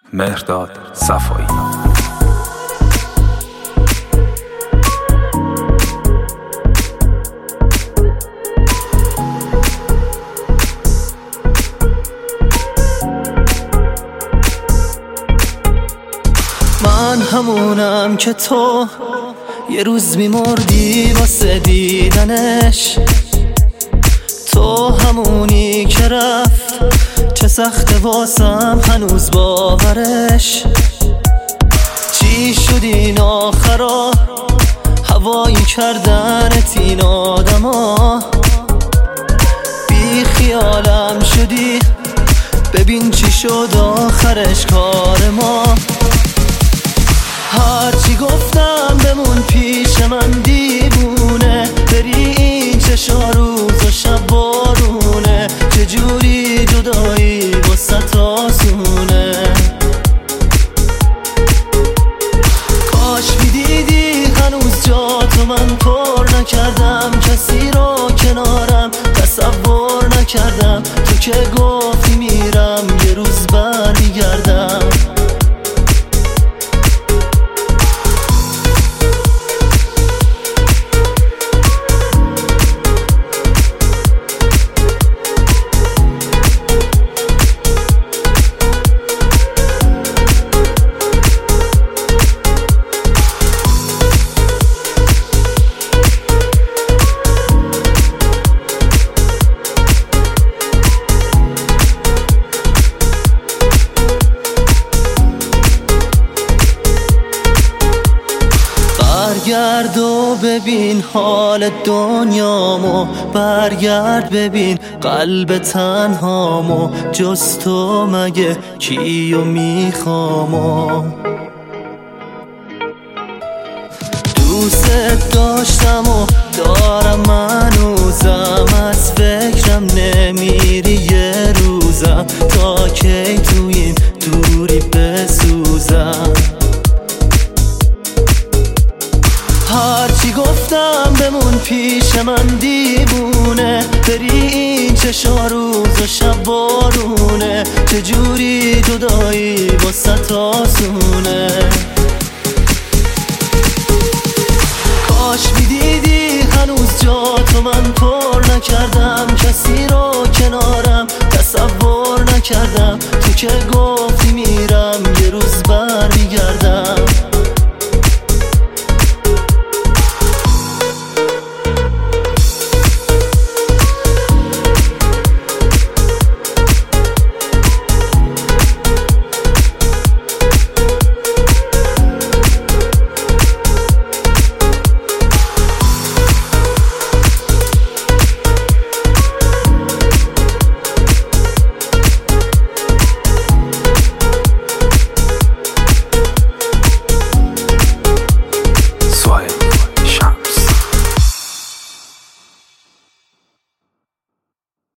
مهرداد صفایی. من همونم که تو یه روز میمردی واسه دیدنش، تو همونی که رفت چه سخته واسم هنوز باورش. چی شد این آخرا هوایی کردنت این آدما، بی خیالم شدی ببین چی شد آخرش کار ما. هرچی گفتم بمون پیش من دیوونه، بری این چشا روز و شب بارونه، چجوری جدایی واسه آسونه. کاش میدیدی هنوز جا تو من پر نکردم، کسی رو کنارم تصور نکردم، تو که گفتی میرم یه روز برمیگردم. برگرد و ببین حال دنیامو، برگرد ببین قلب تنهامو، جز تو مگه کیو میخوامو. دوست داشتم و دارم منوزم، از فکرم نمیری یه روزم، تا کی تو این دوری بسوزم. هرچی گفتم بمون پیش من دیوونه، بری این چشا روز و شب بارونه، چجوری جدایی